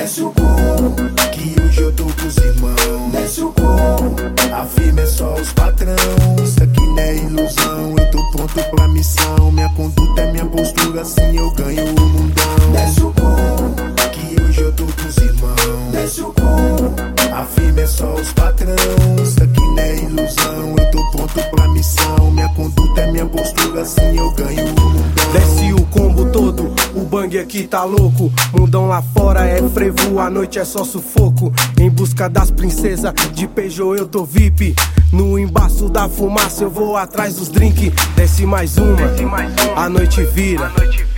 desce o couro, que hoje eu tô com os irmãos. Desce o couro, a firma é só os patrão. Isso aqui não é ilusão, eu tô pronto pra missão. Minha conduta é minha postura, assim eu ganho o mundão. Desce o couro, que hoje eu tô com os irmãos. Desce o couro, a firma é só os patrão. Isso aqui não é ilusão, eu tô pronto pra missão. Minha conduta é minha postura, assim eu ganho o mundão. Desce o combo todo, o bang aqui tá louco. Mundão lá fora é frevo, a noite é só sufoco. Em busca das princesas, de Peugeot eu tô VIP. No embaço da fumaça eu vou atrás dos drink. Desce mais uma, a noite vira.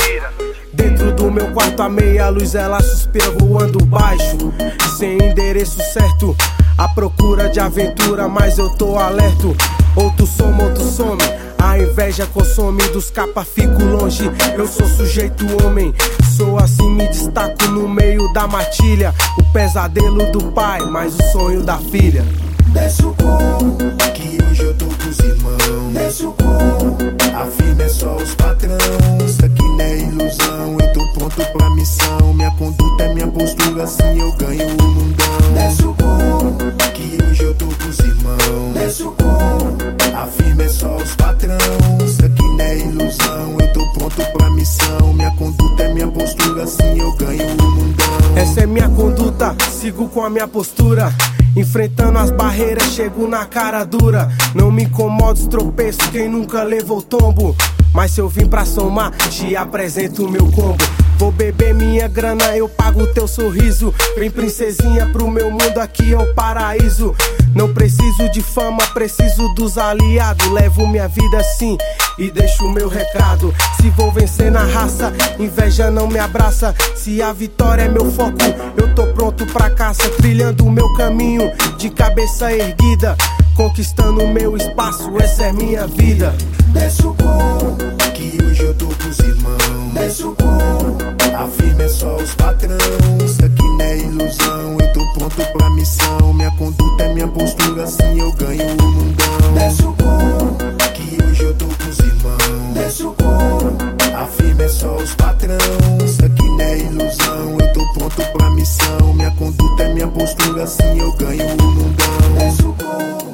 Dentro do meu quarto a meia luz ela suspira voando baixo. Sem endereço certo, à procura de aventura, mas eu tô alerto. Ou tu soma ou tu some, a inveja consome, dos capa fico longe. Eu sou sujeito homem, sou assim, me destaco no meio da matilha. O pesadelo do pai, mas o sonho da filha. Desce o couro, que hoje eu tô com os irmãos. Desce o couro, a firma é só os patrão. Isso aqui não é ilusão, eu tô pronto pra missão. Minha conduta é minha postura, assim eu ganho o mundão. Desce o couro, que hoje eu tô com os irmãos. Desce o couro, a firma é só os patrão. Isso aqui não é ilusão, eu tô pronto pra missão. Minha conduta é minha postura, assim eu ganho o mundão. Essa é minha conduta, sigo com a minha postura. Enfrentando as barreiras, chego na cara dura. Não me incomoda os tropeços, quem nunca levou tombo. Mas se eu vim pra somar, te apresento o meu combo. Vou beber minha grana, eu pago o teu sorriso. Vem princesinha pro meu mundo, aqui é o paraíso. Não preciso de fama, preciso dos aliados. Levo minha vida assim e deixo o meu recado. Se vou vencer na raça, inveja não me abraça. Se a vitória é meu foco, eu tô pronto pra caça. Trilhando o meu caminho, de cabeça erguida. Conquistando o meu espaço, essa é minha vida. Desce o couro, que hoje eu tô com os irmãos. Desce o couro, a firma é só os patrão. Isso aqui não é ilusão, eu tô pronto pra missão. Minha conduta é minha postura, assim eu ganho o mundão. Desce o couro, que hoje eu tô com os irmãos. Desce o couro, a firma é só os patrão. Isso aqui não é ilusão, eu tô pronto pra missão. Minha conduta é minha postura, assim eu ganho o mundão. Desce o couro,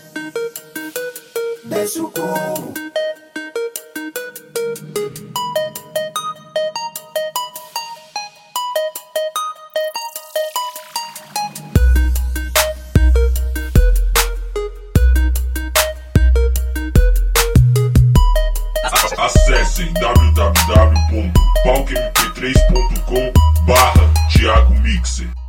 desce o couro. Acessem www.palcomp3.com/Thiago Mixer.